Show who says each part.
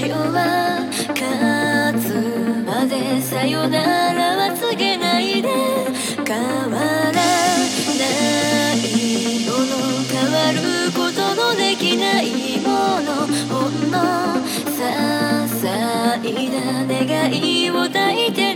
Speaker 1: 命は勝つまでさよならは告げないで。変わらないもの、変わることのできないもの、ほんの些細な願いを抱いて